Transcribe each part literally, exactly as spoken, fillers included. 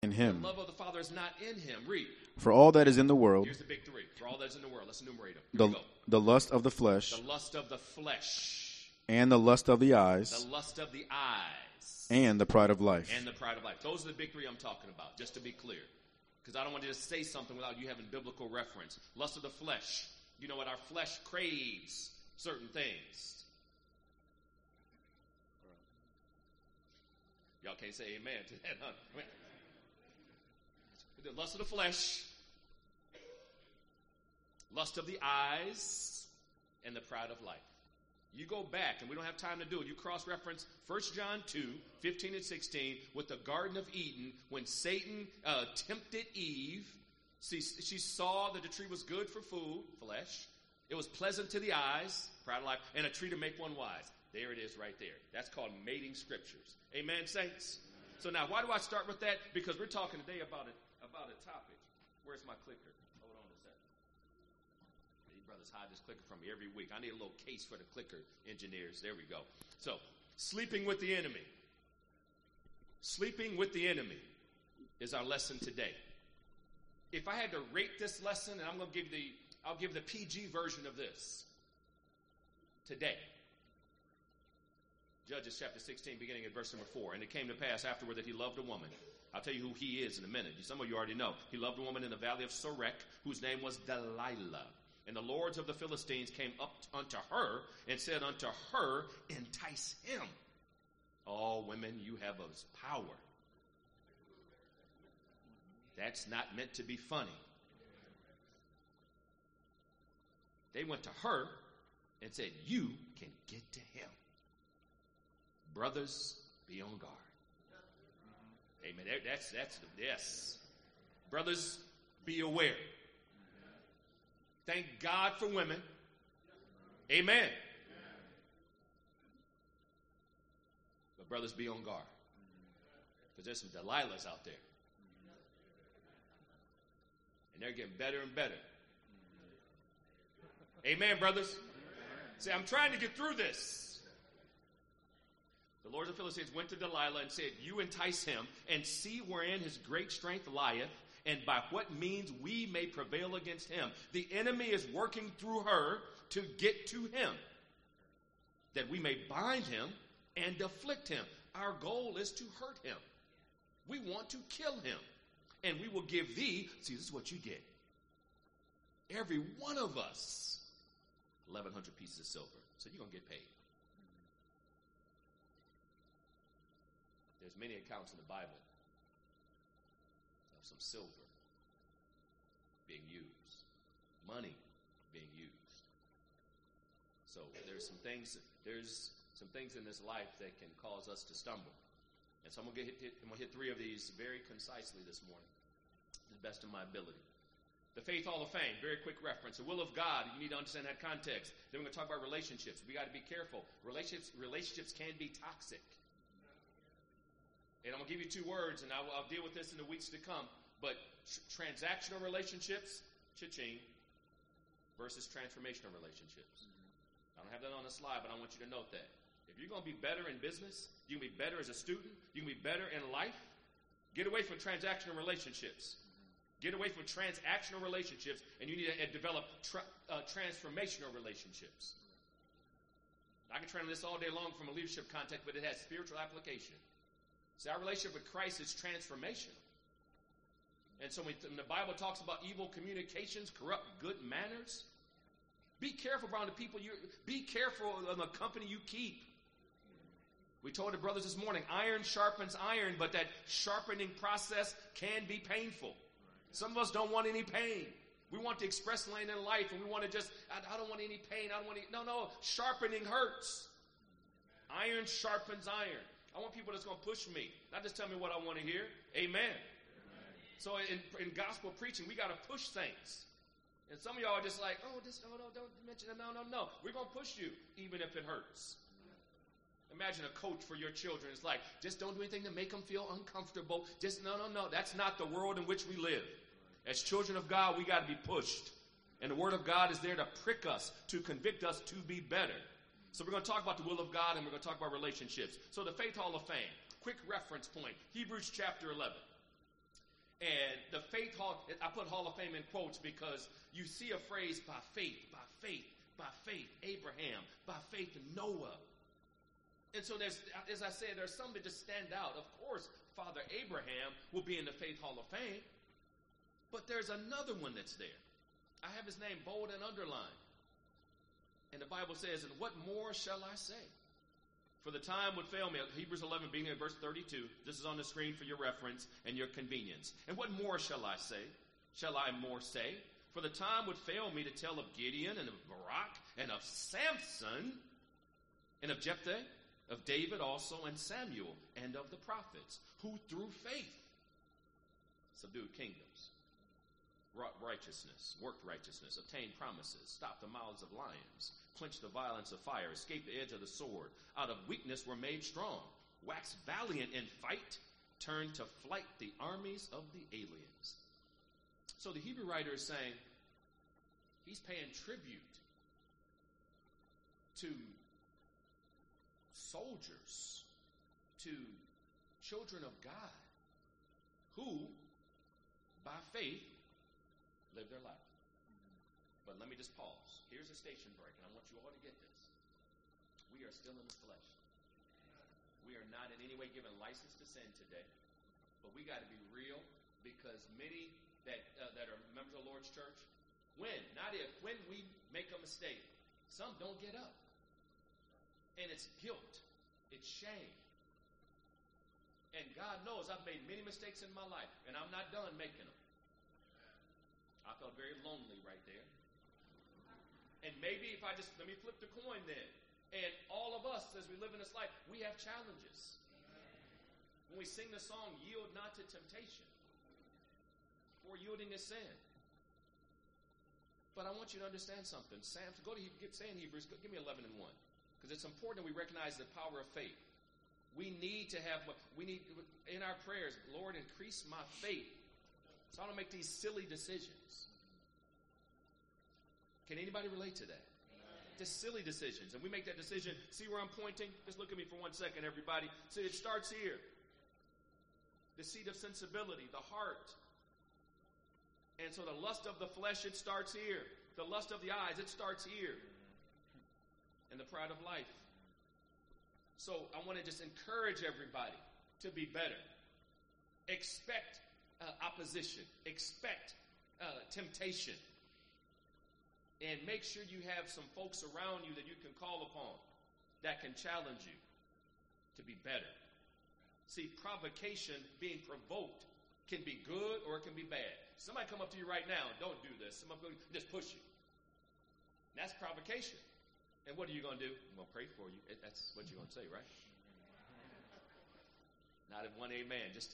in him. The love of the Father is not in him. Read. For all that is in the world, Here's the big three. For all that is in the world. Let's enumerate them. Here the, we go. the lust of the flesh, The lust of the flesh. and the lust of the eyes, The lust of the eyes. and the pride of life. And the pride of life. Those are the big three I'm talking about, just to be clear. Because I don't want you to say something without you having biblical reference. Lust of the flesh. You know what? Our flesh craves certain things. Y'all can't say amen to that, huh? I mean, the lust of the flesh, lust of the eyes, and the pride of life. You go back, and we don't have time to do it. You cross-reference First John two, fifteen and sixteen with the Garden of Eden when Satan uh, tempted Eve. See, she saw that the tree was good for food, flesh. It was pleasant to the eyes, pride of life, and a tree to make one wise. There it is right there. That's called mating scriptures. Amen, saints? So now, why do I start with that? Because we're talking today about a, about a topic. Where's my clicker? Hold on a second. These brothers hide this clicker from me every week. I need a little case for the clicker engineers. There we go. So, sleeping with the enemy. Sleeping with the enemy is our lesson today. If I had to rate this lesson, and I'm going to give the, I'll give the P G version of this today. Judges chapter sixteen, beginning at verse number four. And it came to pass afterward that he loved a woman. I'll tell you who he is in a minute. Some of you already know. He loved a woman in the valley of Sorek, whose name was Delilah. And the lords of the Philistines came up unto her and said unto her, entice him. Oh, women, you have his power. That's not meant to be funny. They went to her and said, you can get to him. Brothers, be on guard. Amen. That's, that's, yes. Brothers, be aware. Thank God for women. Amen. But brothers, be on guard. Because there's some Delilahs out there. And they're getting better and better. Amen, brothers. See, I'm trying to get through this. The lords of the Philistines went to Delilah and said, you entice him, and see wherein his great strength lieth, and by what means we may prevail against him. The enemy is working through her to get to him, that we may bind him and afflict him. Our goal is to hurt him. We want to kill him. And we will give thee, see, this is what you get. Every one of us, eleven hundred pieces of silver. So you're going to get paid. There's many accounts in the Bible of some silver being used, money being used. So there's some things, there's some things in this life that can cause us to stumble. And so I'm going to hit, hit, I'm going to hit three of these very concisely this morning, to the best of my ability. The Faith Hall of Fame, very quick reference. The will of God, you need to understand that context. Then we're going to talk about relationships. We got to be careful. Relationships, relationships can be toxic. And I'm going to give you two words, and I'll, I'll deal with this in the weeks to come. But tr- transactional relationships, cha-ching, versus transformational relationships. Mm-hmm. I don't have that on the slide, but I want you to note that. If you're going to be better in business, you can be better as a student, you can be better in life, get away from transactional relationships. Mm-hmm. Get away from transactional relationships, and you need to uh, develop tra- uh, transformational relationships. Mm-hmm. I can train this all day long from a leadership context, but it has spiritual application. See, our relationship with Christ is transformational. And so when the Bible talks about evil communications, corrupt good manners, be careful around the people you, be careful of the company you keep. We told the brothers this morning, iron sharpens iron, but that sharpening process can be painful. Some of us don't want any pain. We want the express lane in life, and we want to just, I, I don't want any pain. I don't want any, no, no, sharpening hurts. Iron sharpens iron. I want people that's going to push me, not just tell me what I want to hear. Amen. Amen. So in, in gospel preaching, we got to push things. And some of y'all are just like, oh, this, oh, no, don't mention it. No, no, no. We're going to push you, even if it hurts. Imagine a coach for your children. It's like, just don't do anything to make them feel uncomfortable. Just, no, no, no. That's not the world in which we live. As children of God, we got to be pushed. And the word of God is there to prick us, to convict us to be better. So we're going to talk about the will of God, and we're going to talk about relationships. So the Faith Hall of Fame, quick reference point, Hebrews chapter eleven. faith hall, I put Hall of Fame in quotes because you see a phrase by faith, by faith, by faith, Abraham, by faith, Noah. And so there's, as I said, there's some that just stand out. Of course, Father Abraham will be in the Faith Hall of Fame. But there's another one that's there. I have his name bold and underlined. And the Bible says, and what more shall I say? For the time would fail me. Hebrews eleven, beginning at verse thirty-two. This is on the screen for your reference and your convenience. And what more shall I say? Shall I more say? For the time would fail me to tell of Gideon and of Barak and of Samson and of Jephthah, of David also and Samuel, and of the prophets, who through faith subdued kingdoms, wrought righteousness, worked righteousness, obtained promises, stopped the mouths of lions, quenched the violence of fire, escaped the edge of the sword, out of weakness were made strong, waxed valiant in fight, turned to flight the armies of the aliens. So the Hebrew writer is saying he's paying tribute to soldiers, to children of God who, by faith, live their life. But let me just pause. Here's a station break, and I want you all to get this. We are still in the flesh. We are not in any way given license to sin today, but we got to be real, because many that uh, that are members of the Lord's church, when, not if, when we make a mistake, some don't get up. And it's guilt. It's shame. And God knows I've made many mistakes in my life, and I'm not done making them. I felt very lonely right there. And maybe if I just, let me flip the coin then. And all of us, as we live in this life, we have challenges. When we sing the song, yield not to temptation, or yielding to sin. But I want you to understand something. Samson, go to get say in Hebrews, go, give me eleven and one. Because it's important that we recognize the power of faith. We need to have, we need, in our prayers, Lord, increase my faith so I don't make these silly decisions. Can anybody relate to that? Just silly decisions. And we make that decision. See where I'm pointing? Just look at me for one second, everybody. See, it starts here. The seat of sensibility, the heart. And so the lust of the flesh, it starts here. The lust of the eyes, it starts here. And the pride of life. So I want to just encourage everybody to be better. Expect uh, opposition. Expect uh, temptation. And make sure you have some folks around you that you can call upon that can challenge you to be better. See, provocation, being provoked, can be good or it can be bad. Somebody come up to you right now, don't do this. Somebody go, just push you. That's provocation. And what are you going to do? I'm going to pray for you. That's what you're going to say, right? Not in one amen. Just.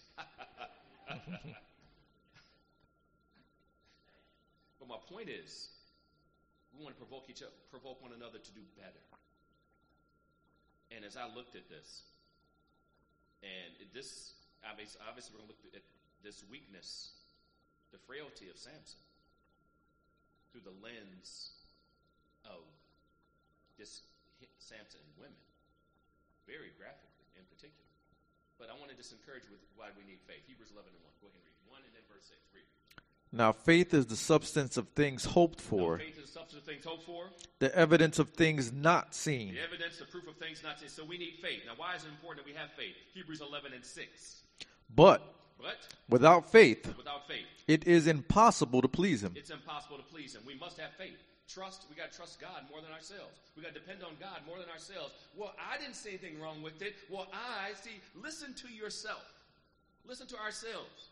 But my point is, we want to provoke each other, provoke one another to do better. And as I looked at this, and this, obviously, obviously we're going to look at this weakness, the frailty of Samson, through the lens of this Samson and women, very graphically in particular. But I want to just encourage with why we need faith. Hebrews eleven and one. Go ahead and read one and then verse six. Read. Now faith is the substance of things hoped for. Now, faith is the substance of things hoped for. The evidence of things not seen. The evidence, the proof of things not seen. So we need faith. Now why is it important that we have faith? Hebrews eleven and six. But, but without faith, without faith, it is impossible to please him. It's impossible to please him. We must have faith. Trust, we got to trust God more than ourselves. We got to depend on God more than ourselves. Well, I didn't see anything wrong with it. Well, I, see, listen to yourself. Listen to ourselves.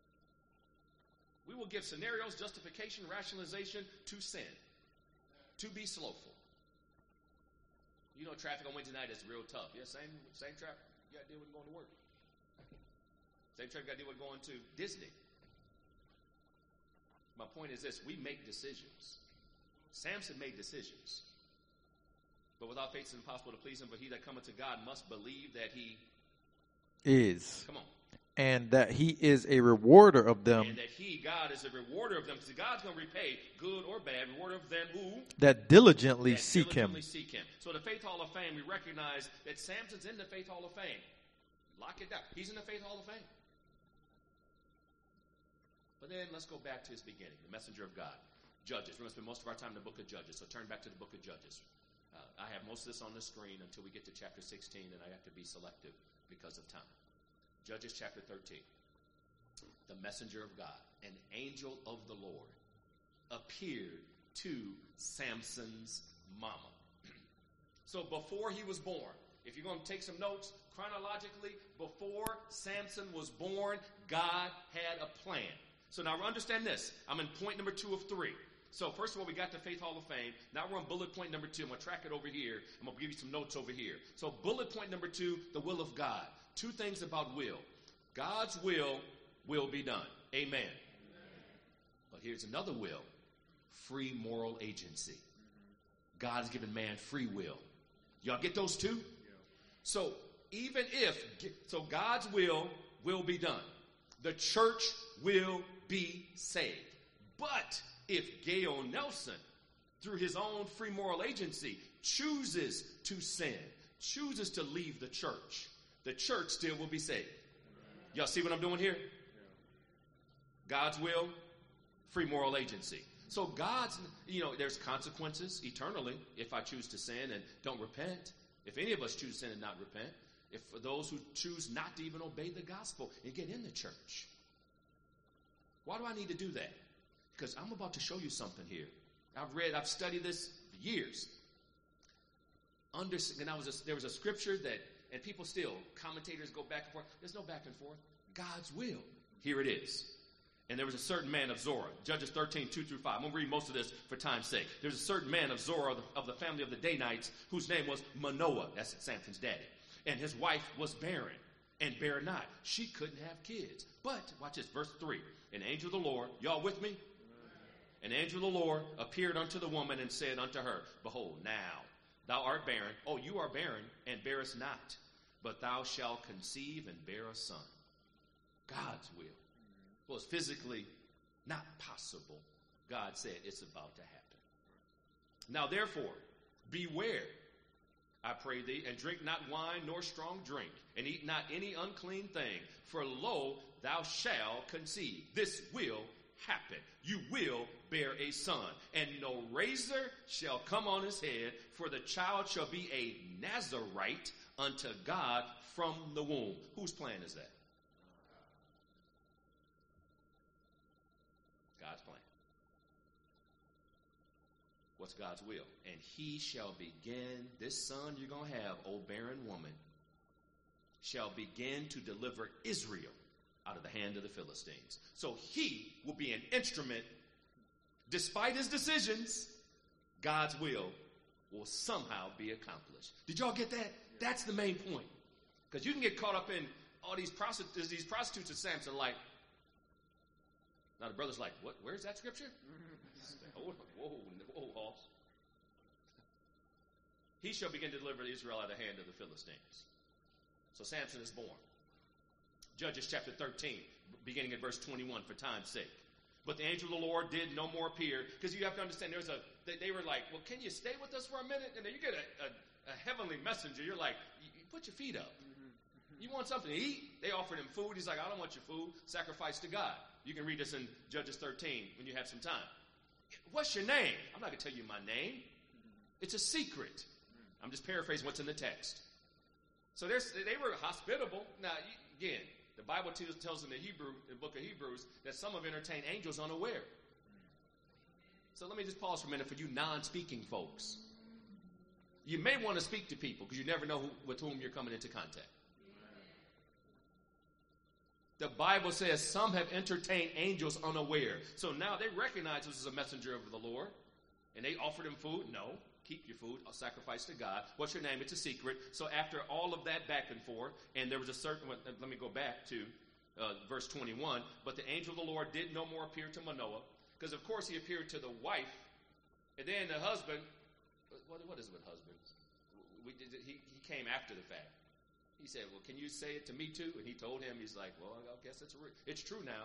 We will give scenarios, justification, rationalization to sin, to be slowful. You know, traffic on Wednesday night is real tough. Yeah, same, same traffic you got to deal with going to work. Same traffic you got to deal with going to Disney. My point is this, we make decisions. Samson made decisions. But without faith it's impossible to please him, but he that cometh to God must believe that he is. Come on. And that he is a rewarder of them. And that he, God, is a rewarder of them. Because God's going to repay, good or bad, rewarder of them who? That diligently that seek diligently him. seek him. So the Faith Hall of Fame, we recognize that Samson's in the Faith Hall of Fame. Lock it down. He's in the Faith Hall of Fame. But then let's go back to his beginning, the messenger of God. Judges. We're going to spend most of our time in the book of Judges, so turn back to the book of Judges. Uh, I have most of this on the screen until we get to chapter sixteen, and I have to be selective because of time. Judges chapter thirteen. The messenger of God, an angel of the Lord, appeared to Samson's mama. So before he was born, if you're going to take some notes, chronologically, before Samson was born, God had a plan. So now understand this. I'm in point number two of three. So first of all, we got the Faith Hall of Fame. Now we're on bullet point number two. I'm going to track it over here. I'm going to give you some notes over here. So bullet point number two, the will of God. Two things about will. God's will will be done. Amen. Amen. But here's another will. Free moral agency. God's given man free will. Y'all get those two? Yeah. So even if, so God's will will be done. The church will be saved. But if Gayle Nelson, through his own free moral agency, chooses to sin, chooses to leave the church, the church still will be saved. Y'all see what I'm doing here? God's will, free moral agency. So God's, you know, there's consequences eternally if I choose to sin and don't repent. If any of us choose to sin and not repent. If for those who choose not to even obey the gospel and get in the church. Why do I need to do that? Because I'm about to show you something here. I've read, I've studied this for years. Under, and I was a, there was a scripture that, and people still, commentators go back and forth. There's no back and forth. God's will. Here it is. And there was a certain man of Zorah, Judges thirteen, two through five. I'm going to read most of this for time's sake. There's a certain man of Zorah of the, of the family of the Danites whose name was Manoah. That's Samson's daddy. And his wife was barren and bare not. She couldn't have kids. But, watch this, verse three. An angel of the Lord, y'all with me? An angel of the Lord appeared unto the woman and said unto her, Behold, now thou art barren. Oh, you are barren and bearest not. But thou shalt conceive and bear a son. God's will. Well, it's physically not possible. God said it's about to happen. Now, therefore, beware, I pray thee, and drink not wine nor strong drink, and eat not any unclean thing. For lo, thou shalt conceive. This will happen. You will bear a son, and no razor shall come on his head, for the child shall be a Nazarite unto God from the womb. Whose plan is that? God's plan. What's God's will? And he shall begin, this son you're going to have, O barren woman, shall begin to deliver Israel out of the hand of the Philistines. So he will be an instrument. Despite his decisions, God's will will somehow be accomplished. Did y'all get that? That's the main point. Because you can get caught up in all these prostitutes, these prostitutes of Samson, like, now the brother's like, what? Where's that scripture? whoa, whoa, whoa, Hoss. He shall begin to deliver Israel out of the hand of the Philistines. So Samson is born. Judges chapter thirteen, beginning at verse twenty-one for time's sake. But the angel of the Lord did no more appear, because you have to understand, there's a, they, they were like, well, can you stay with us for a minute? And then you get a, a, a heavenly messenger. You're like, you, you put your feet up. You want something to eat? They offered him food. He's like, I don't want your food. Sacrifice to God. You can read this in Judges thirteen when you have some time. What's your name? I'm not going to tell you my name. It's a secret. I'm just paraphrasing what's in the text. So they were hospitable. Now, again, the Bible tells, tells in the Hebrew, in the book of Hebrews, that some have entertained angels unaware. So let me just pause for a minute for you non-speaking folks. You may want to speak to people because you never know who, with whom you're coming into contact. The Bible says some have entertained angels unaware. So now they recognize this is a messenger of the Lord. And they offered him food. No, keep your food. I'll sacrifice to God. What's your name? It's a secret. So after all of that back and forth, and there was a certain, let me go back to uh, verse twenty-one. But the angel of the Lord did no more appear to Manoah. Because of course he appeared to the wife. And then the husband, what, what is it with husbands? We, he, he came after the fact. He said, well, can you say it to me too? And he told him, he's like, well, I guess it's, re- it's true now.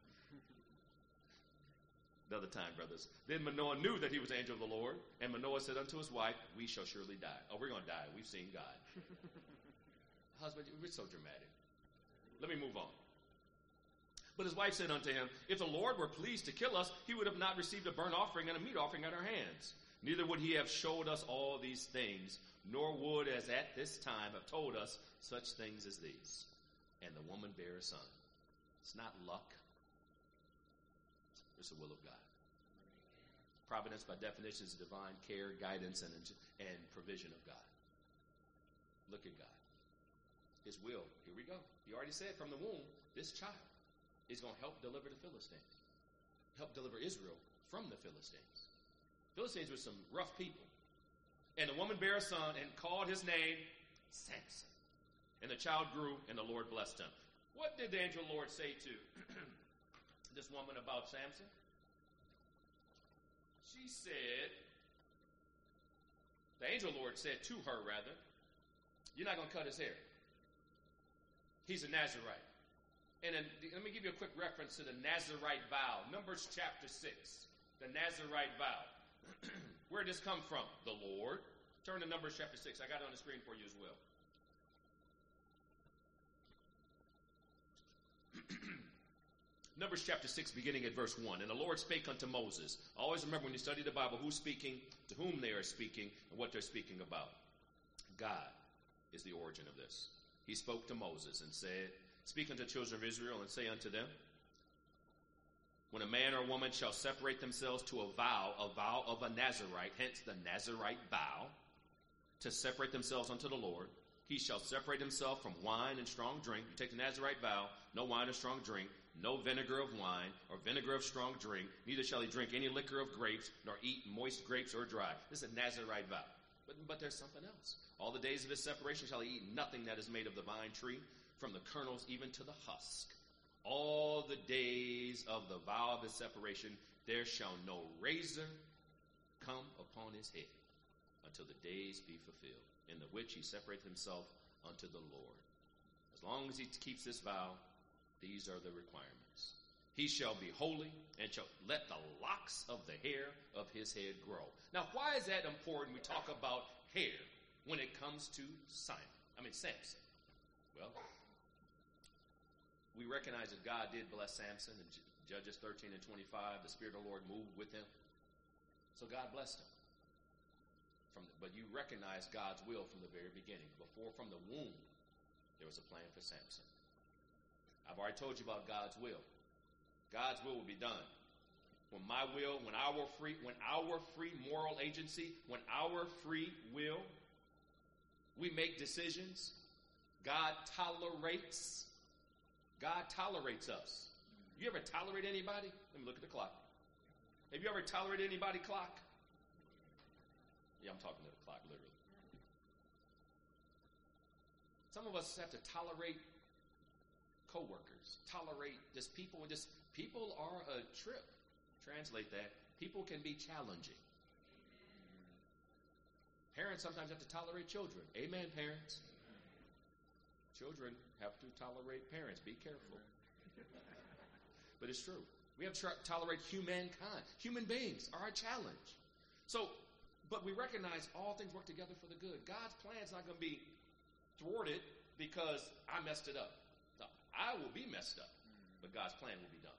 Another time, brothers. Then Manoah knew that he was the angel of the Lord. And Manoah said unto his wife, we shall surely die. Oh, we're going to die. We've seen God. Husband, we're so dramatic. Let me move on. But his wife said unto him, If the Lord were pleased to kill us, he would have not received a burnt offering and a meat offering at our hands. Neither would he have showed us all these things, nor would, as at this time, have told us such things as these. And the woman bare a son. It's not luck. It's the will of God. Providence, by definition, is divine care, guidance, and, and provision of God. Look at God. His will. Here we go. He already said from the womb, this child is going to help deliver the Philistines. Help deliver Israel from the Philistines. Philistines were some rough people. And the woman bare a son and called his name Samson. And the child grew, and the Lord blessed him. What did the angel Lord say to this woman about Samson? She said, the angel Lord said to her, rather, you're not going to cut his hair. He's a Nazarite. And then, let me give you a quick reference to the Nazarite vow. Numbers chapter six. The Nazarite vow. Where did this come from? The Lord. Turn to Numbers chapter six. I got it on the screen for you as well. Numbers chapter six, beginning at verse one. And the Lord spake unto Moses. Always remember when you study the Bible, who's speaking, to whom they are speaking, and what they're speaking about. God is the origin of this. He spoke to Moses and said, Speak unto the children of Israel and say unto them, when a man or a woman shall separate themselves to a vow, a vow of a Nazarite, hence the Nazarite vow, to separate themselves unto the Lord, he shall separate himself from wine and strong drink. You take the Nazarite vow, no wine or strong drink, no vinegar of wine or vinegar of strong drink, neither shall he drink any liquor of grapes, nor eat moist grapes or dry. This is a Nazarite vow. But, but there's something else. All the days of his separation shall he eat nothing that is made of the vine tree, from the kernels even to the husk. All the days of the vow of his separation, there shall no razor come upon his head until the days be fulfilled, in the which he separate himself unto the Lord. As long as he keeps this vow, these are the requirements. He shall be holy and shall let the locks of the hair of his head grow. Now, why is that important? We talk about hair when it comes to Simon. I mean, Samson. Well, we recognize that God did bless Samson in Judges thirteen and twenty-five. The Spirit of the Lord moved with him. So God blessed him. From the, but you recognize God's will from the very beginning. Before, from the womb, there was a plan for Samson. I've already told you about God's will. God's will will be done. When my will, when our free, when our free moral agency, when our free will, we make decisions, God tolerates. God tolerates us. You ever tolerate anybody? Let me look at the clock. Have you ever tolerated anybody clock? Yeah, I'm talking to the clock, literally. Some of us have to tolerate co-workers, tolerate just people, and just people are a trip. Translate that. People can be challenging. Parents sometimes have to tolerate children. Amen, parents. Children have to tolerate parents. Be careful. But it's true. We have to tolerate humankind. Human beings are a challenge. So, but we recognize all things work together for the good. God's plan is not going to be thwarted because I messed it up. No, I will be messed up, but God's plan will be done.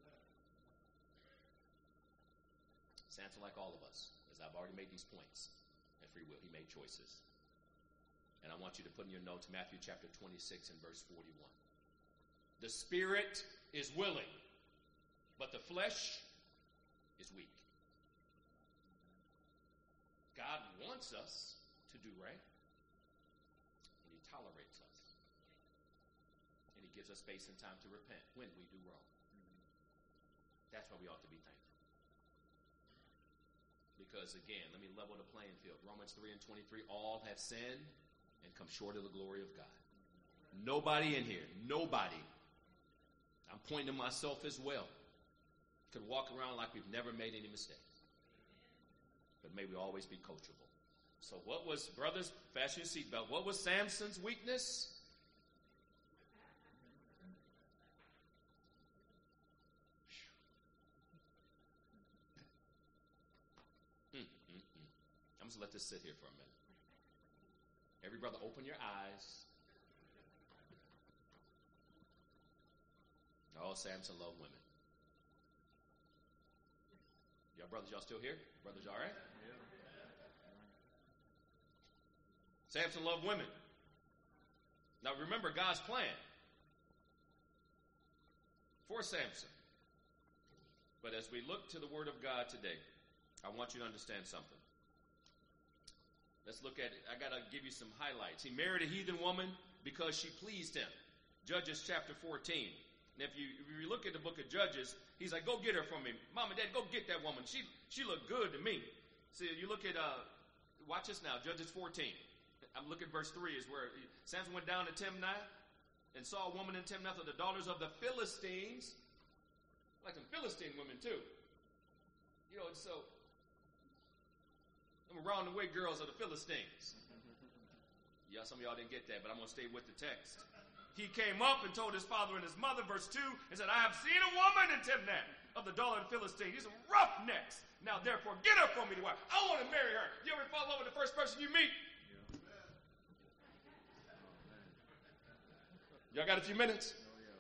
Samson, like all of us, as I've already made these points, and free will, he made choices. And I want you to put in your notes Matthew chapter twenty-six and verse forty-one. The spirit is willing, but the flesh is weak. God wants us to do right, and he tolerates us. And he gives us space and time to repent when we do wrong. That's why we ought to be thankful. Because again, let me level the playing field. Romans three and twenty-three, all have sinned and come short of the glory of God. Nobody in here, nobody, I'm pointing to myself as well, could walk around like we've never made any mistakes. But may we always be coachable. So what was, brothers, fasten your seatbelt, what was Samson's weakness? Mm, mm, mm. I'm just going to let this sit here for a minute. Every brother, open your eyes. Oh, Samson loved women. Y'all brothers, y'all still here? Brothers, y'all all right? Samson loved women. Now remember God's plan for Samson. But as we look to the Word of God today, I want you to understand something. Let's look at it. I got to give you some highlights. He married a heathen woman because she pleased him. Judges chapter fourteen. And if you, if you look at the book of Judges, he's like, go get her from me. Mom and Dad, go get that woman. She she looked good to me. See, you look at, uh, watch this now, Judges fourteen. I'm looking at verse three is where Samson went down to Timnath and saw a woman in Timnath of the daughters of the Philistines. Like some Philistine women too. You know, so them around the way girls are the Philistines. Yeah, some of y'all didn't get that, but I'm going to stay with the text. He came up and told his father and his mother, verse two, and said, I have seen a woman in Timnath of the daughter of the Philistines. These are roughnecks. Now, therefore, get her for me to wife. I want to marry her. You ever fall in love with the first person you meet? Y'all got a few minutes?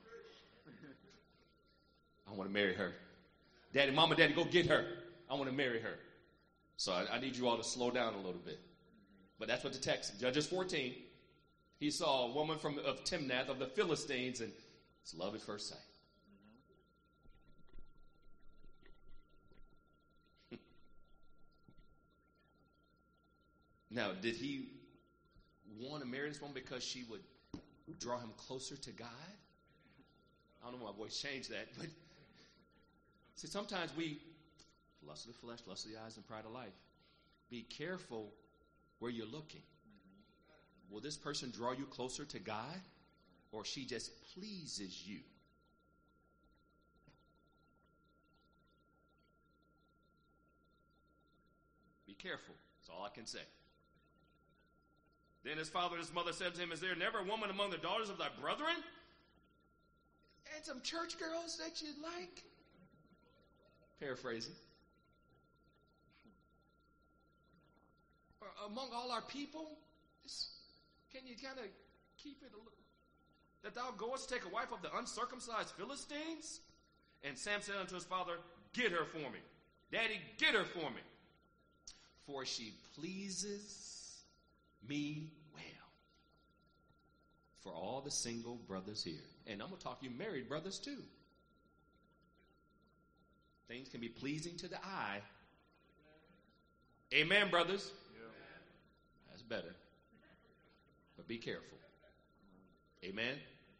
I want to marry her. Daddy, mama, daddy, go get her. I want to marry her. So I, I need you all to slow down a little bit. But that's what the text, Judges fourteen. He saw a woman from of Timnath of the Philistines, and it's love at first sight. Now, did he want to marry this woman because she would draw him closer to God? I don't know why my voice changed that, but see, sometimes we lust of the flesh, lust of the eyes, and pride of life. Be careful where you're looking. Will this person draw you closer to God, or she just pleases you? Be careful. That's all I can say. Then his father and his mother said to him, is there never a woman among the daughters of thy brethren? And some church girls that you like? Paraphrasing. Or among all our people? Can you kind of keep it a little? That thou goest to take a wife of the uncircumcised Philistines? And Samson said unto his father, get her for me. Daddy, get her for me. For she pleases me well. For all the single brothers here. And I'm going to talk to you married brothers too. Things can be pleasing to the eye. Amen, brothers? Yeah. That's better. But be careful. Amen?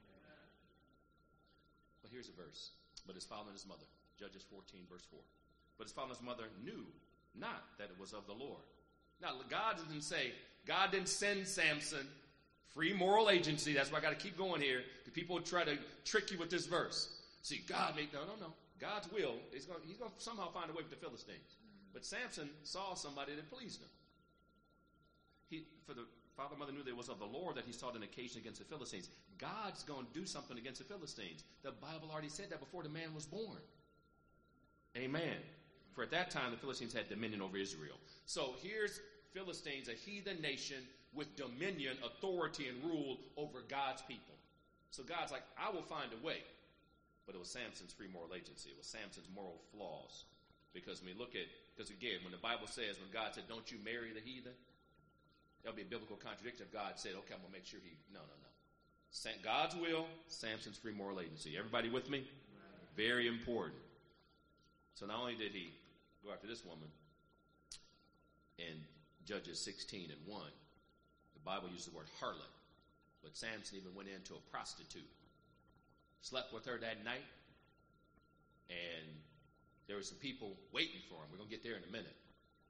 But here's a verse. But his father and his mother. Judges fourteen, verse four. But his father and his mother knew not that it was of the Lord. Now, God didn't say, God didn't send Samson free moral agency. That's why I got to keep going here. Because people try to trick you with this verse. See, God made, no, no, no. God's will, he's going he's going to somehow find a way with the Philistines. But Samson saw somebody that pleased him. He, for the father and mother knew that it was of the Lord that he sought an occasion against the Philistines. God's going to do something against the Philistines. The Bible already said that before the man was born. Amen. For at that time, the Philistines had dominion over Israel. So here's Philistines, a heathen nation with dominion, authority, and rule over God's people. So God's like, I will find a way. But it was Samson's free moral agency. It was Samson's moral flaws. Because when we look at, because again, when the Bible says, when God said, don't you marry the heathen, that would be a biblical contradiction if God said, okay, I'm going to make sure he, no, no, no. God's will, Samson's free moral agency. Everybody with me? Very important. So not only did he go after this woman in Judges sixteen and one, the Bible uses the word harlot, but Samson even went into a prostitute, slept with her that night, and there were some people waiting for him. We're going to get there in a minute.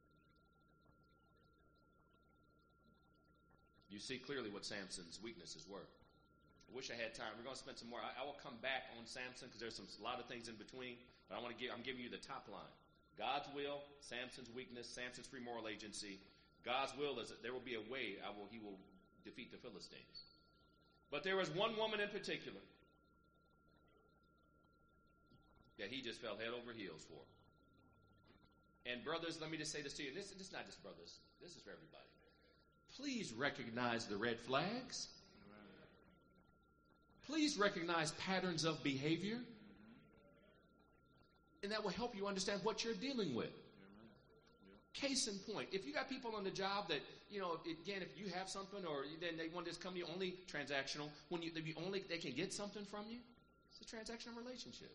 You see clearly what Samson's weaknesses were. I wish I had time. We're going to spend some more. I, I will come back on Samson because there's some, a lot of things in between. But I want to give, I'm giving you the top line. God's will, Samson's weakness, Samson's free moral agency. God's will is that there will be a way I will, he will defeat the Philistines. But there was one woman in particular that he just fell head over heels for. And brothers, let me just say this to you. This, this is not just brothers. This is for everybody. Please recognize the red flags. Please recognize patterns of behavior. And that will help you understand what you're dealing with. Case in point, if you got people on the job that, you know, again, if you have something or then they want this company only transactional, when you, you only they can get something from you, it's a transactional relationship.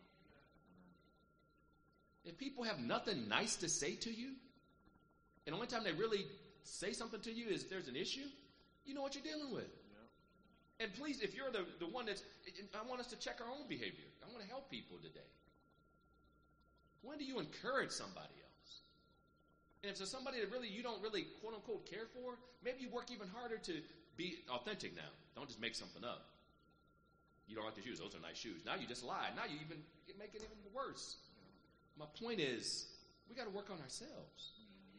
If people have nothing nice to say to you, and the only time they really say something to you is there's an issue, you know what you're dealing with. Yeah. And please, if you're the, the one that's, I want us to check our own behavior. I want to help people today. When do you encourage somebody else? And if there's somebody that really you don't really quote unquote care for, maybe you work even harder to be authentic now. Don't just make something up. You don't like the shoes. Those are nice shoes. Now you just lie. Now you even make it even worse. My point is, we got to work on ourselves.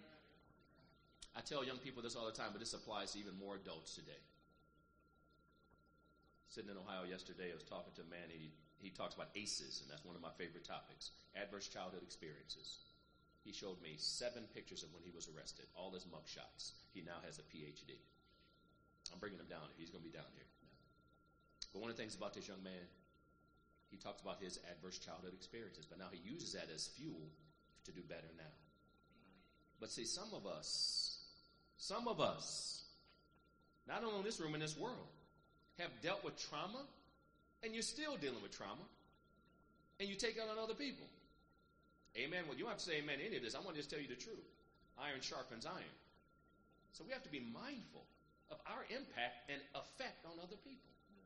I tell young people this all the time, but this applies to even more adults today. Sitting in Ohio yesterday, I was talking to a man. He, he talks about A C Es, and that's one of my favorite topics, adverse childhood experiences. He showed me seven pictures of when he was arrested, all his mug shots. He now has a P H D. I'm bringing him down here. He's going to be down here. But one of the things about this young man, he talks about his adverse childhood experiences, but now he uses that as fuel to do better now. But see, some of us, some of us, not only in this room, in this world, have dealt with trauma, and you're still dealing with trauma, and you take it on other people. Amen. Well, you don't have to say amen to any of this. I want to just tell you the truth. Iron sharpens iron. So we have to be mindful of our impact and effect on other people.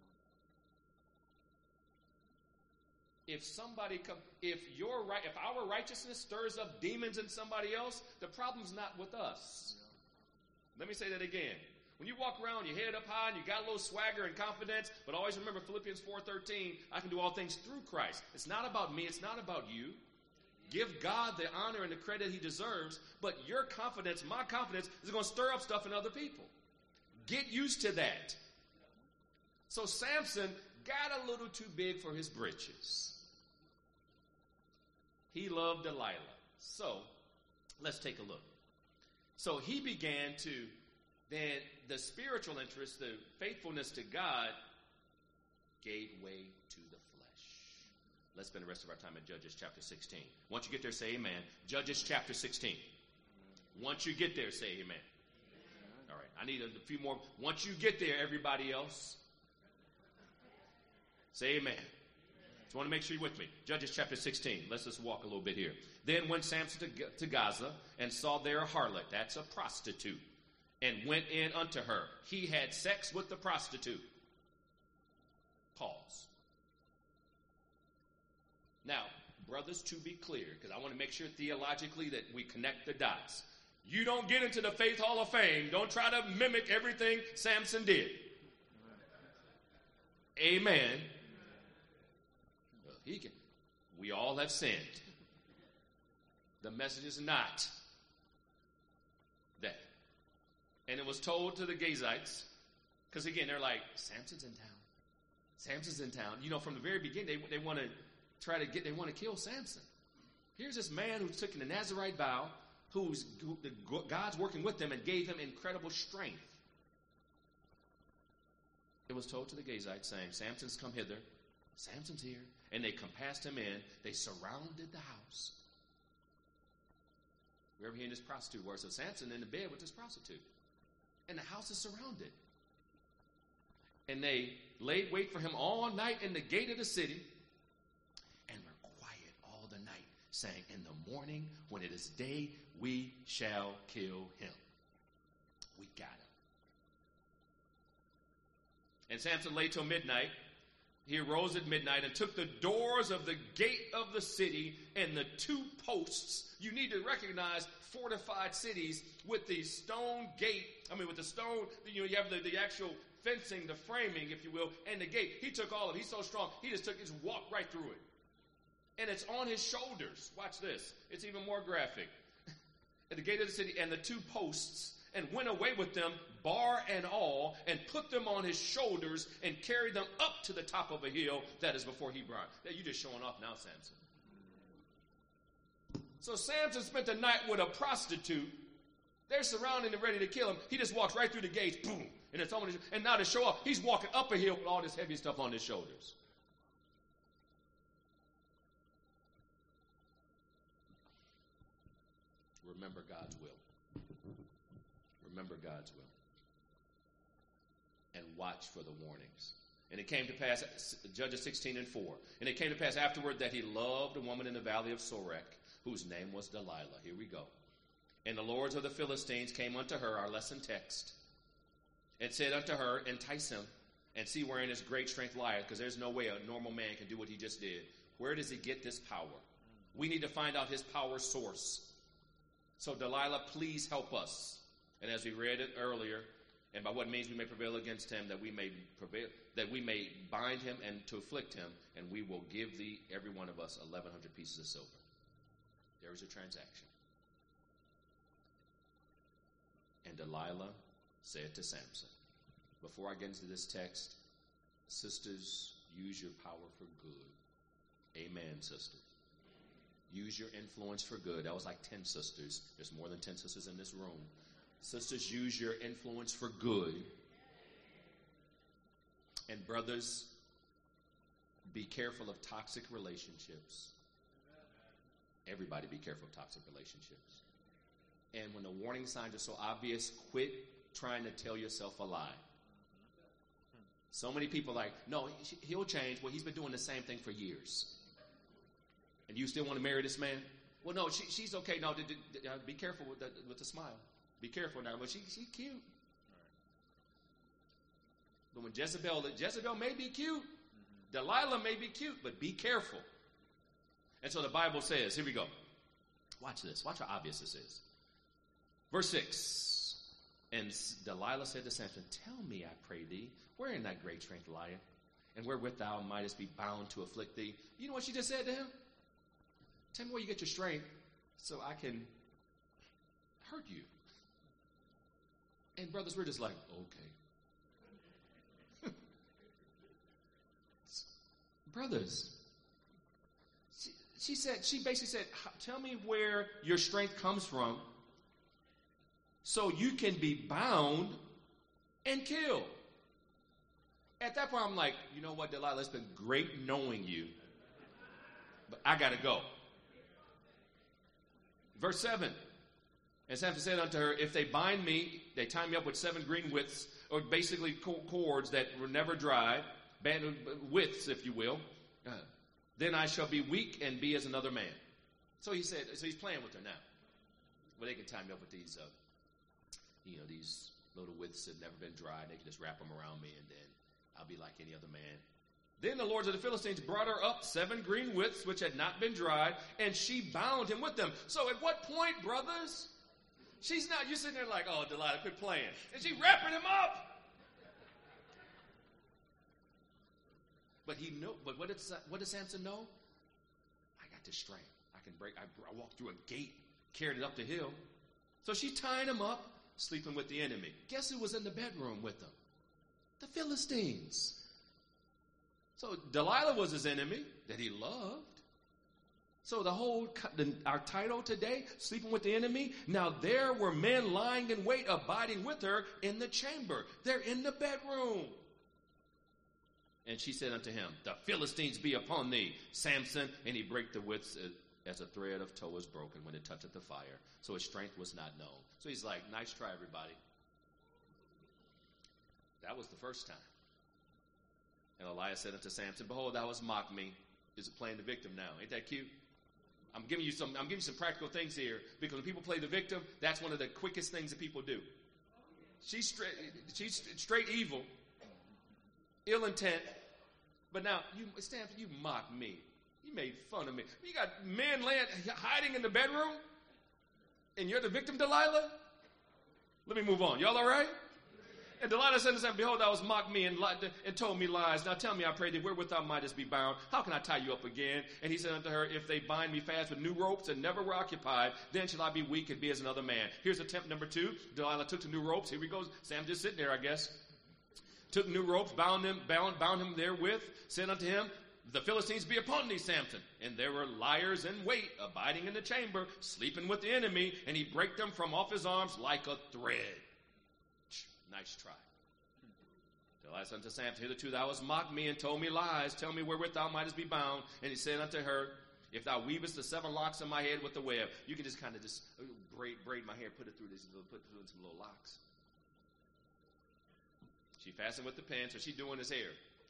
If somebody come, if your right, if our righteousness stirs up demons in somebody else, the problem's not with us. Let me say that again. When you walk around, your head up high, and you got a little swagger and confidence, but always remember Philippians four thirteen, I can do all things through Christ. It's not about me. It's not about you. Give God the honor and the credit he deserves, but your confidence, my confidence, is going to stir up stuff in other people. Get used to that. So Samson got a little too big for his britches. He loved Delilah. So, let's take a look. So he began to, then the spiritual interest, the faithfulness to God, gave way to the flesh. Let's spend the rest of our time in Judges chapter sixteen. Once you get there, say amen. Judges chapter sixteen. Once you get there, say amen. All right, I need a few more. Once you get there, everybody else, say amen. So I want to make sure you're with me. Judges chapter sixteen. Let's just walk a little bit here. Then went Samson to, to Gaza and saw there a harlot. That's a prostitute. And went in unto her. He had sex with the prostitute. Pause. Now, brothers, to be clear, because I want to make sure theologically that we connect the dots. You don't get into the Faith Hall of Fame. Don't try to mimic everything Samson did. Amen. Well, he can. We all have sinned. The message is not that. And it was told to the Gazites, because again, they're like, Samson's in town. Samson's in town. You know, from the very beginning, they, they want to try to get, they want to kill Samson. Here's this man who's taken the Nazirite vow, who's who, the, God's working with them and gave him incredible strength. It was told to the Gazites, saying, Samson's come hither. Samson's here. And they compassed him in. They surrounded the house. Wherever he and this prostitute were. So Samson in the bed with this prostitute. And the house is surrounded. And they laid wait for him all night in the gate of the city. And were quiet all the night, saying, in the morning, when it is day, we shall kill him. We got him. And Samson lay till midnight. He arose at midnight and took the doors of the gate of the city and the two posts. You need to recognize fortified cities with the stone gate. I mean, with the stone, you know, you have the, the actual fencing, the framing, if you will, and the gate. He took all of it. He's so strong. He just took, just walked right through it. And it's on his shoulders. Watch this. It's even more graphic. At the gate of the city and the two posts, and went away with them, bar and all, and put them on his shoulders and carried them up to the top of a hill that is before Hebron. Now, you're just showing off now, Samson. So Samson spent the night with a prostitute. They're surrounding and ready to kill him. He just walks right through the gates, boom, and it's on his, and now to show off, he's walking up a hill with all this heavy stuff on his shoulders. remember God's will. Remember God's will. And watch for the warnings. And it came to pass, Judges sixteen and four, and it came to pass afterward that he loved a woman in the valley of Sorek, whose name was Delilah. Here we go. And the lords of the Philistines came unto her, our lesson text, and said unto her, entice him, and see wherein his great strength lieth, because there's no way a normal man can do what he just did. Where does he get this power? We need to find out his power source. So Delilah, please help us. And as we read it earlier, and by what means we may prevail against him, that we may prevail, that we may bind him and to afflict him, and we will give thee, every one of us, eleven hundred pieces of silver. There is a transaction. And Delilah said to Samson, before I get into this text, sisters, use your power for good. Amen, sisters. Use your influence for good. That was like ten sisters. There's more than ten sisters in this room. Sisters, use your influence for good. And brothers, be careful of toxic relationships. Everybody be careful of toxic relationships. And when the warning signs are so obvious, quit trying to tell yourself a lie. So many people are like, no, he'll change. Well, he's been doing the same thing for years. And you still want to marry this man? Well, no, she, she's okay. No, d- d- d- uh, be careful with the, with the smile. Be careful now. But she, she's cute. But when Jezebel, Jezebel may be cute. Mm-hmm. Delilah may be cute, but be careful. And so the Bible says, here we go. Watch this. Watch how obvious this is. Verse six. And Delilah said to Samson, tell me, I pray thee, wherein thy great strength lieth, and wherewith thou mightest be bound to afflict thee. You know what she just said to him? Tell me where you get your strength so I can hurt you. And brothers, we're just like, okay. Brothers, she, she said, she basically said, tell me where your strength comes from so you can be bound and killed. At that point, I'm like, you know what, Delilah, it's been great knowing you, but I got to go. Verse seven, and Samson said unto her, if they bind me, they tie me up with seven green withs, or basically cords that were never dried, withs, if you will, uh, then I shall be weak and be as another man. So he said, so he's playing with her now. Well, they can tie me up with these, uh, you know, these little withs that have never been dried. They can just wrap them around me, and then I'll be like any other man. Then the lords of the Philistines brought her up seven green withs, which had not been dried, and she bound him with them. So at what point, brothers? She's not, you're sitting there like, oh, Delilah, quit playing. And she's wrapping him up. But he knew, but what did, what did Samson know? I got this strength. I can break, I, I walked through a gate, carried it up the hill. So she's tying him up, sleeping with the enemy. Guess who was in the bedroom with them? The Philistines. So Delilah was his enemy that he loved. So the whole, the, our title today, sleeping with the enemy. Now there were men lying in wait, abiding with her in the chamber. They're in the bedroom. And she said unto him, the Philistines be upon thee, Samson. And he brake the withs as a thread of tow is broken when it toucheth the fire. So his strength was not known. So he's like, nice try, everybody. That was the first time. And Elias said unto Samson, behold, thou hast mocked me. Is it playing the victim now? Ain't that cute? I'm giving you some, I'm giving you some practical things here, because when people play the victim, that's one of the quickest things that people do. She's straight, she's straight evil, ill intent. But now, you, Stanford, you mocked me. You made fun of me. You got men laying, hiding in the bedroom, and you're the victim, Delilah? Let me move on. Y'all all right? And Delilah said to him, behold, thou hast mocked me and, and told me lies. Now tell me, I pray thee, wherewith thou mightest be bound. How can I tie you up again? And he said unto her, if they bind me fast with new ropes and never were occupied, then shall I be weak and be as another man. Here's attempt number two. Delilah took the new ropes. Here we go. Sam just sitting there, I guess. Took new ropes, bound him, bound, bound him therewith, said unto him, the Philistines be upon thee, Samson. And there were liars in wait, abiding in the chamber, sleeping with the enemy, and he brake them from off his arms like a thread. Nice try. Delilah said unto Samson, hitherto thou hast mocked me and told me lies. Tell me wherewith thou mightest be bound. And he said unto her, If thou weavest the seven locks on my head with the web, you can just kind of just braid, braid my hair, put it through this, little, put it through some little locks. She fastened with the pen, so she's doing his hair.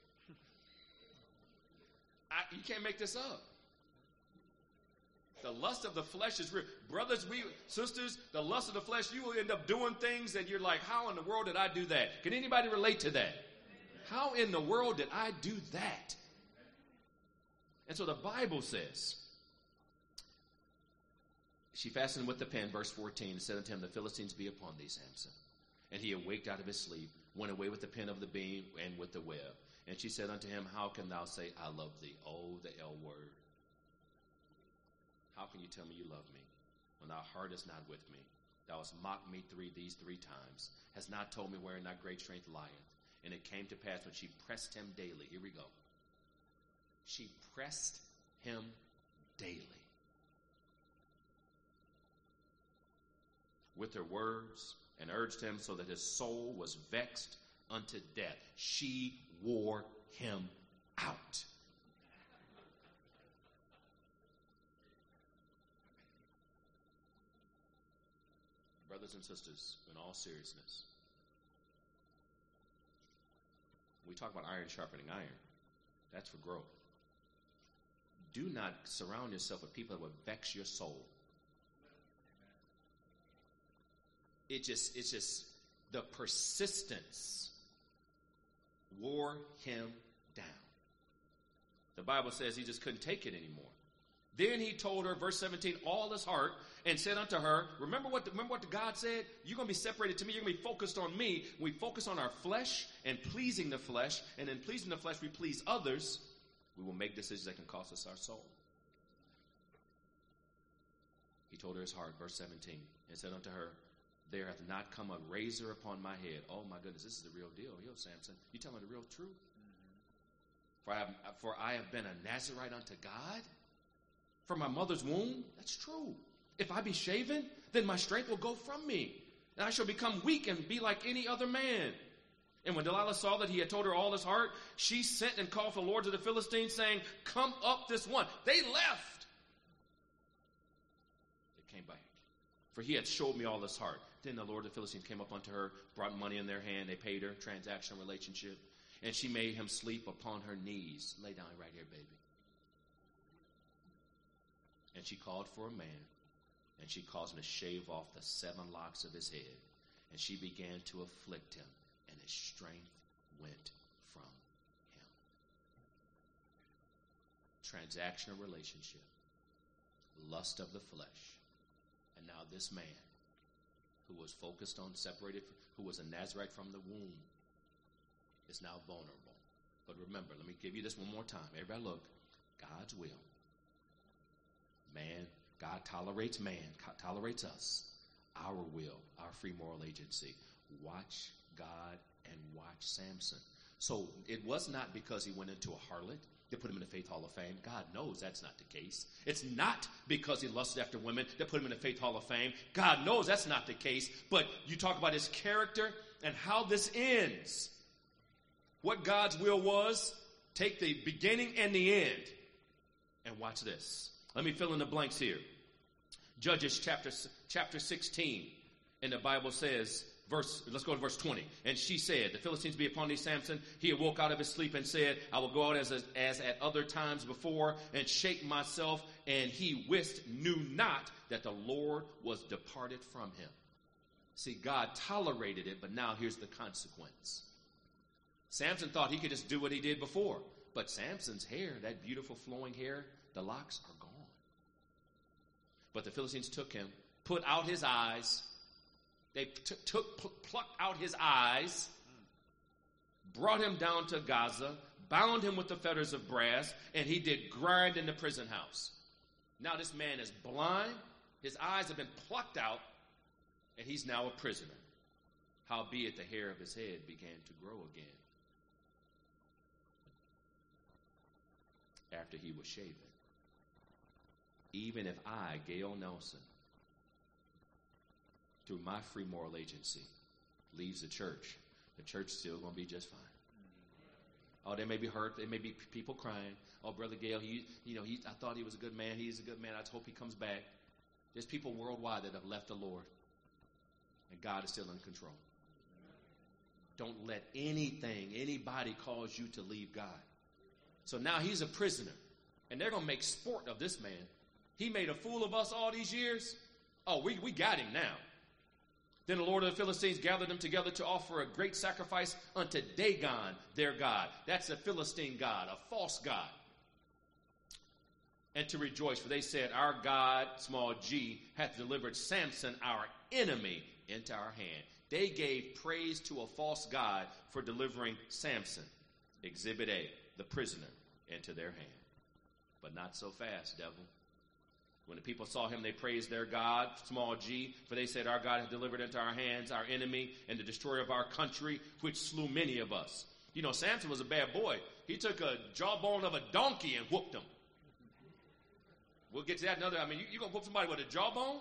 I, you can't make this up. The lust of the flesh is real. Brothers, we sisters, the lust of the flesh, you will end up doing things that you're like, how in the world did I do that? Can anybody relate to that? How in the world did I do that? And so the Bible says, she fastened with the pen, verse fourteen, and said unto him, the Philistines be upon thee, Samson. And he awaked out of his sleep, went away with the pen of the beam and with the web. And she said unto him, how can thou say, I love thee? Oh, the L word. How can you tell me you love me when thy heart is not with me? Thou hast mocked me three these three times, hast not told me wherein thy great strength lieth. And it came to pass when she pressed him daily. Here we go. She pressed him daily with her words and urged him so that his soul was vexed unto death. She wore him out. Brothers and sisters, in all seriousness, we talk about iron sharpening iron. That's for growth. Do not surround yourself with people that will vex your soul. It just, it's just, the persistence wore him down. The Bible says he just couldn't take it anymore. Then he told her, verse seventeen, all his heart, and said unto her, remember what the, remember what the God said? You're going to be separated to me. You're going to be focused on me. We focus on our flesh and pleasing the flesh. And in pleasing the flesh, we please others. We will make decisions that can cost us our soul. He told her his heart, verse seventeen, and said unto her, there hath not come a razor upon my head. Oh my goodness, this is the real deal. Yo, Samson, you telling me the real truth? Mm-hmm. For I have, for I have been a Nazarite unto God from my mother's womb. That's true. If I be shaven, then my strength will go from me, and I shall become weak and be like any other man. And when Delilah saw that he had told her all his heart, she sent and called for the lords of the Philistines, saying, come up this one. They left. They came back. For he had showed me all his heart. Then the Lord of the Philistines came up unto her, brought money in their hand. They paid her, transactional relationship. And she made him sleep upon her knees. Lay down right here, baby. And she called for a man, and she caused him to shave off the seven locks of his head. And she began to afflict him, and his strength went from him. Transactional relationship, lust of the flesh. And now this man, who was focused on separated, who was a Nazarite from the womb, is now vulnerable. But remember, let me give you this one more time. Everybody look. God's will. Man, God tolerates man, tolerates us. Our will, our free moral agency. Watch God and watch Samson. So it was not because he went into a harlot that put him in the Faith Hall of Fame. God knows that's not the case. It's not because he lusted after women that put him in the Faith Hall of Fame. God knows that's not the case. But you talk about his character and how this ends. What God's will was, take the beginning and the end. And watch this. Let me fill in the blanks here. Judges chapter, chapter sixteen. And the Bible says, verse, let's go to verse twenty. And she said, the Philistines be upon thee, Samson. He awoke out of his sleep and said, I will go out as, as, as at other times before and shake myself. And he wist, knew not that the Lord was departed from him. See, God tolerated it, but now here's the consequence. Samson thought he could just do what he did before. But Samson's hair, that beautiful flowing hair, the locks are gone. But the Philistines took him, put out his eyes. They t- took, pl- plucked out his eyes, brought him down to Gaza, bound him with the fetters of brass, and he did grind in the prison house. Now this man is blind. His eyes have been plucked out, and he's now a prisoner. Howbeit the hair of his head began to grow again after he was shaven. Even if I, Gail Nelson, through my free moral agency, leaves the church, the church is still going to be just fine. Oh, they may be hurt. There may be people crying. Oh, Brother Gale, he, you know, he, I thought he was a good man. He's a good man. I just hope he comes back. There's people worldwide that have left the Lord, and God is still in control. Don't let anything, anybody cause you to leave God. So now he's a prisoner, and they're going to make sport of this man. He made a fool of us all these years. Oh, we, we got him now. Then the Lord of the Philistines gathered them together to offer a great sacrifice unto Dagon, their god. That's a Philistine god, a false god. And to rejoice, for they said, our God, small g, hath delivered Samson, our enemy, into our hand. They gave praise to a false god for delivering Samson, Exhibit A, the prisoner, into their hand. But not so fast, devil. When the people saw him, they praised their God, small g, for they said, our God hath delivered into our hands our enemy and the destroyer of our country, which slew many of us. You know, Samson was a bad boy. He took a jawbone of a donkey and whooped him. We'll get to that another. I mean, you, you going to whoop somebody with a jawbone?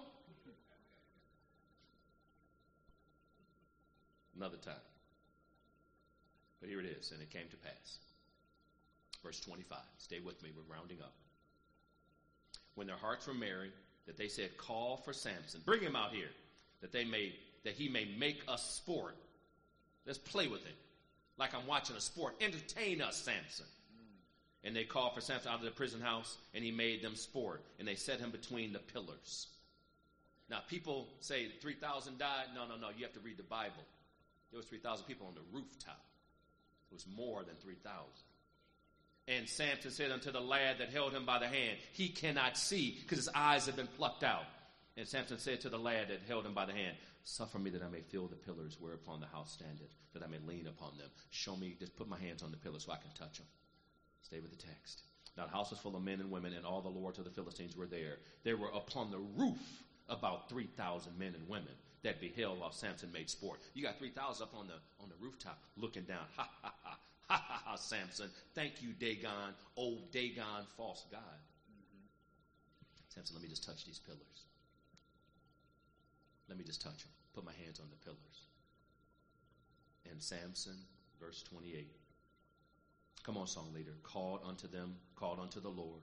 Another time. But here it is, and it came to pass. Verse twenty-five. Stay with me. We're rounding up. When their hearts were merry, that they said, call for Samson. Bring him out here, that they may, that he may make us sport. Let's play with him. Like I'm watching a sport. Entertain us, Samson. And they called for Samson out of the prison house, and he made them sport. And they set him between the pillars. Now, people say three thousand died. No, no, no. You have to read the Bible. There was three thousand people on the rooftop. It was more than three thousand. And Samson said unto the lad that held him by the hand, he cannot see, because his eyes have been plucked out. And Samson said to the lad that held him by the hand, suffer me that I may feel the pillars whereupon the house standeth, that I may lean upon them. Show me, just put my hands on the pillars so I can touch them. Stay with the text. Now the house was full of men and women, and all the lords of the Philistines were there. There were upon the roof about three thousand men and women that beheld while Samson made sport. You got three thousand up on the on the rooftop looking down. Ha, ha, ha, ha, ha, ha, Samson. Thank you, Dagon, old Dagon, false god. Mm-hmm. Samson, let me just touch these pillars. Let me just touch them. Put my hands on the pillars. And Samson, verse twenty-eight. Come on, song leader. Called unto them, called unto the Lord,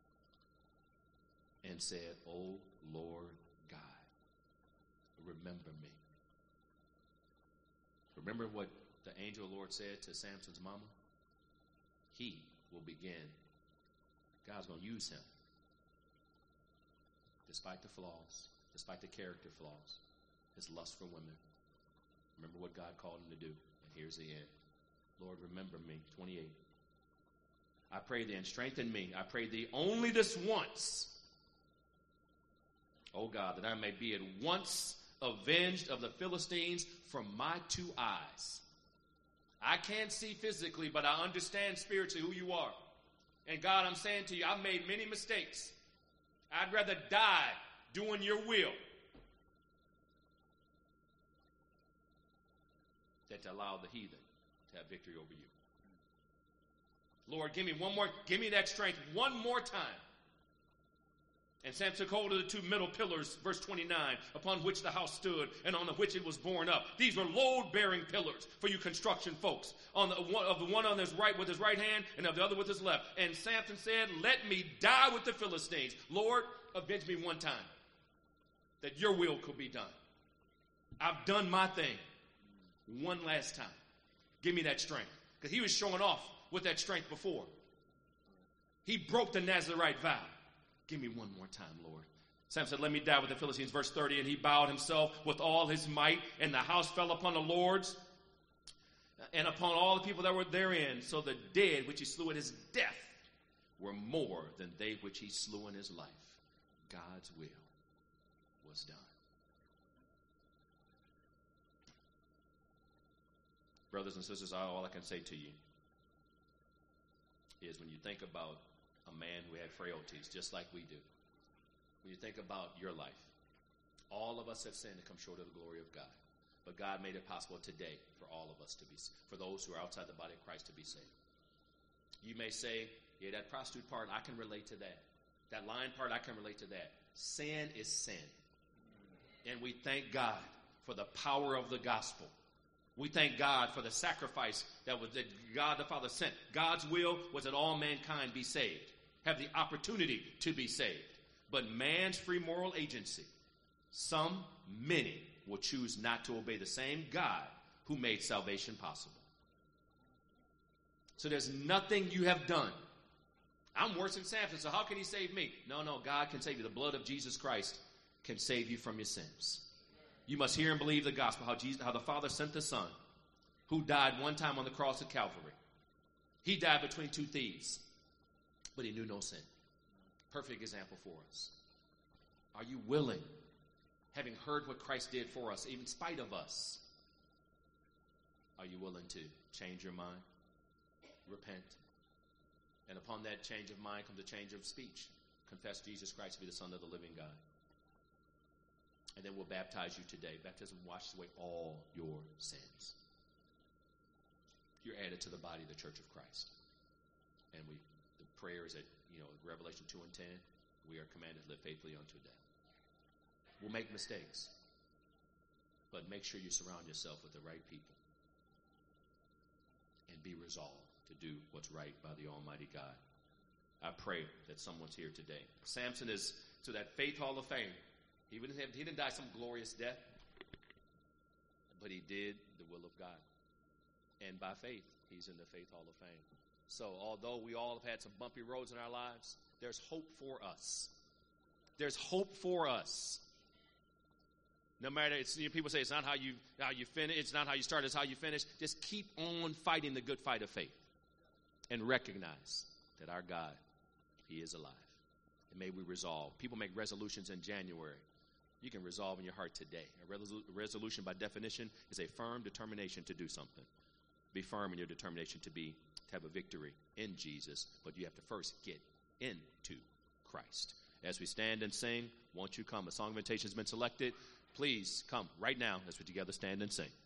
and said, O Lord God, remember me. Remember what the angel of the Lord said to Samson's mama? He will begin. God's going to use him. Despite the flaws, despite the character flaws, his lust for women. Remember what God called him to do. And here's the end. Lord, remember me. twenty-eight. I pray thee and strengthen me. I pray thee only this once. O God, that I may be at once avenged of the Philistines from my two eyes. I can't see physically, but I understand spiritually who you are. And God, I'm saying to you, I've made many mistakes. I'd rather die doing your will than to allow the heathen to have victory over you. Lord, give me one more, give me that strength one more time. And Samson took hold of the two middle pillars, verse twenty-nine, upon which the house stood and on which it was borne up. These were load-bearing pillars for you construction folks. On the one, of the one on his right with his right hand and of the other with his left. And Samson said, let me die with the Philistines. Lord, avenge me one time, that your will could be done. I've done my thing one last time. Give me that strength. Because he was showing off with that strength before. He broke the Nazirite vow. Give me one more time, Lord. Samson said, let me die with the Philistines. Verse thirty, and he bowed himself with all his might, and the house fell upon the lords and upon all the people that were therein. So the dead which he slew at his death were more than they which he slew in his life. God's will was done. Brothers and sisters, all I can say to you is when you think about a man who had frailties, just like we do, when you think about your life, all of us have sinned and come short of the glory of God. But God made it possible today for all of us to be, for those who are outside the body of Christ to be saved. You may say, yeah, that prostitute part, I can relate to that. That lying part, I can relate to that. Sin is sin. And we thank God for the power of the gospel We thank God for the sacrifice that was that God the Father sent. God's will was that all mankind be saved, have the opportunity to be saved. But man's free moral agency, some, many, will choose not to obey the same God who made salvation possible. So there's nothing you have done. I'm worse than Samson, so how can he save me? No, no, God can save you. The blood of Jesus Christ can save you from your sins. You must hear and believe the gospel, how Jesus, how the Father sent the Son, who died one time on the cross at Calvary. He died between two thieves, but he knew no sin. Perfect example for us. Are you willing, having heard what Christ did for us, even in spite of us, are you willing to change your mind, repent, and upon that change of mind comes a change of speech, confess Jesus Christ to be the Son of the living God? And then we'll baptize you today. Baptism washes away all your sins. You're added to the body of the Church of Christ. And we, the prayer is at, you know, Revelation two and ten, we are commanded to live faithfully unto death. We'll make mistakes, but make sure you surround yourself with the right people and be resolved to do what's right by the Almighty God. I pray that someone's here today. Samson is to that faith hall of fame. He didn't have, he didn't die some glorious death, but he did the will of God. And by faith, he's in the faith hall of fame. So although we all have had some bumpy roads in our lives, there's hope for us. There's hope for us. No matter, it's, you know, people say it's not how you how you finish, it's not how you start, it's how you finish. Just keep on fighting the good fight of faith, and recognize that our God, he is alive. And may we resolve. People make resolutions in January. You can resolve in your heart today. A resolu- resolution, by definition, is a firm determination to do something. Be firm in your determination to be to have a victory in Jesus, but you have to first get into Christ. As we stand and sing, won't you come? A song of invitation has been selected. Please come right now as we together stand and sing.